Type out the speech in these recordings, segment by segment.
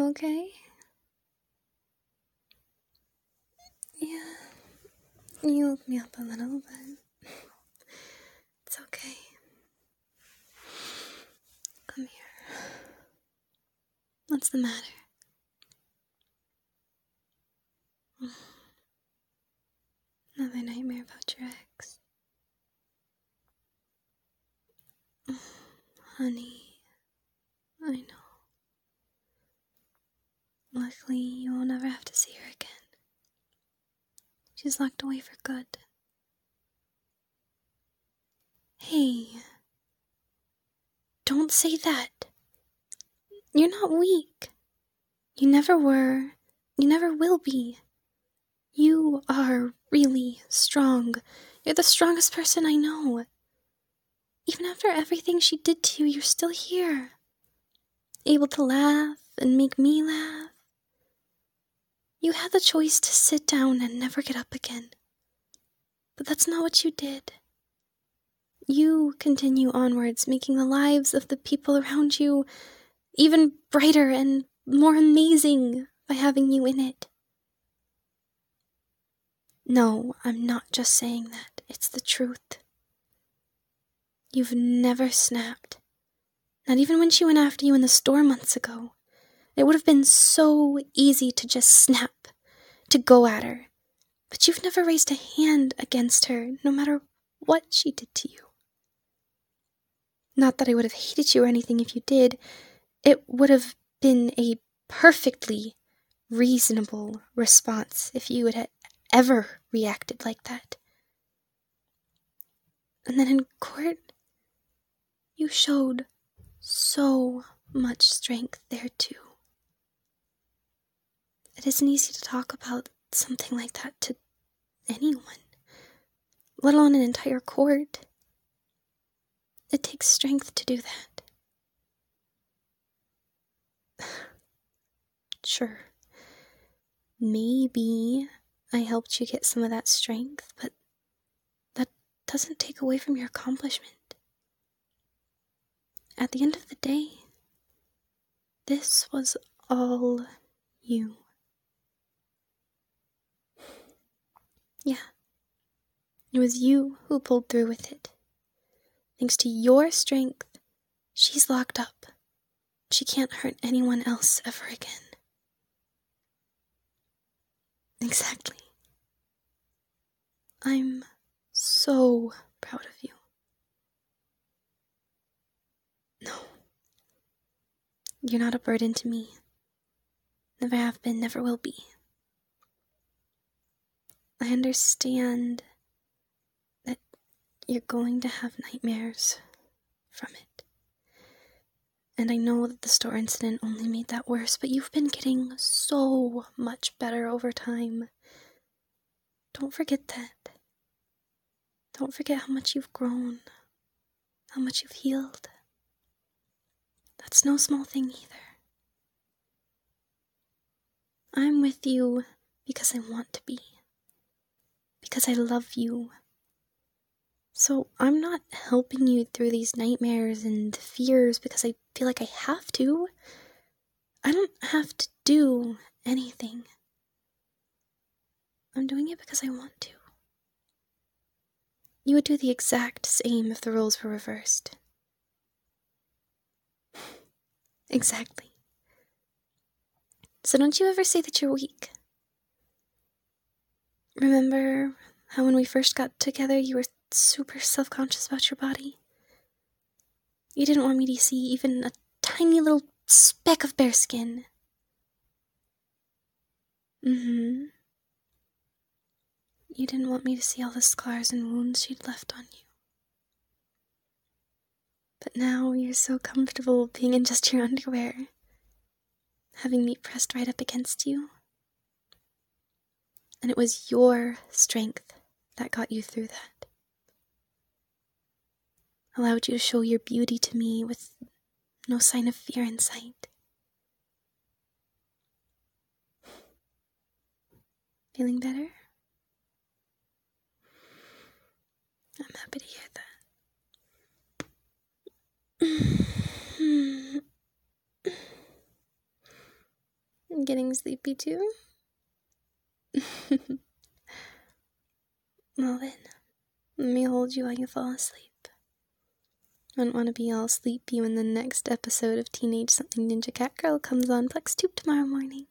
okay? Yeah, you woke me up a little, but it's okay. Come here. What's the matter? Another nightmare about your ex. Honey, I know. Luckily, you won't ever have to see her again. She's locked away for good. Hey, don't say that. You're not weak. You never were. You never will be. You are really strong. You're the strongest person I know. Even after everything she did to you, you're still here. Able to laugh and make me laugh. You had the choice to sit down and never get up again. But that's not what you did. You continue onwards, making the lives of the people around you even brighter and more amazing by having you in it. No, I'm not just saying that. It's the truth. You've never snapped. Not even when she went after you in the store months ago. It would have been so easy to just snap, to go at her. But you've never raised a hand against her, no matter what she did to you. Not that I would have hated you or anything if you did. It would have been a perfectly reasonable response if you had ever reacted like that. And then in court, you showed so much strength there too. It isn't easy to talk about something like that to anyone, let alone an entire court. It takes strength to do that. Sure, maybe I helped you get some of that strength, but that doesn't take away from your accomplishment. At the end of the day, this was all you. Yeah, it was you who pulled through with it. Thanks to your strength, she's locked up. She can't hurt anyone else ever again. Exactly. I'm so proud of you. No. You're not a burden to me. Never have been, never will be. I understand that you're going to have nightmares from it. And I know that the store incident only made that worse, but you've been getting so much better over time. Don't forget that. Don't forget how much you've grown, how much you've healed. That's no small thing either. I'm with you because I want to be. Because I love you. So I'm not helping you through these nightmares and fears because I feel like I have to. I don't have to do anything. I'm doing it because I want to. You would do the exact same if the roles were reversed. Exactly. So don't you ever say that you're weak. Remember how when we first got together you were super self-conscious about your body? You didn't want me to see even a tiny little speck of bare skin. You didn't want me to see all the scars and wounds she'd left on you. But now you're so comfortable being in just your underwear, having me pressed right up against you. And it was your strength that got you through that. Allowed you to show your beauty to me with no sign of fear in sight. Feeling better? I'm happy to hear that. Getting sleepy too? Well then, let me hold you while you fall asleep. I don't want to be all sleepy when the next episode of Teenage Something Ninja Cat Girl comes on PlexTube tomorrow morning.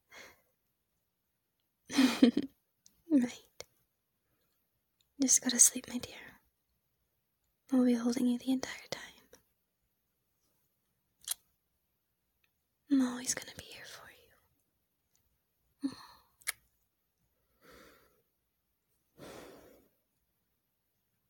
Right. Just go to sleep, my dear. I'll be holding you the entire time. I'm always gonna be here for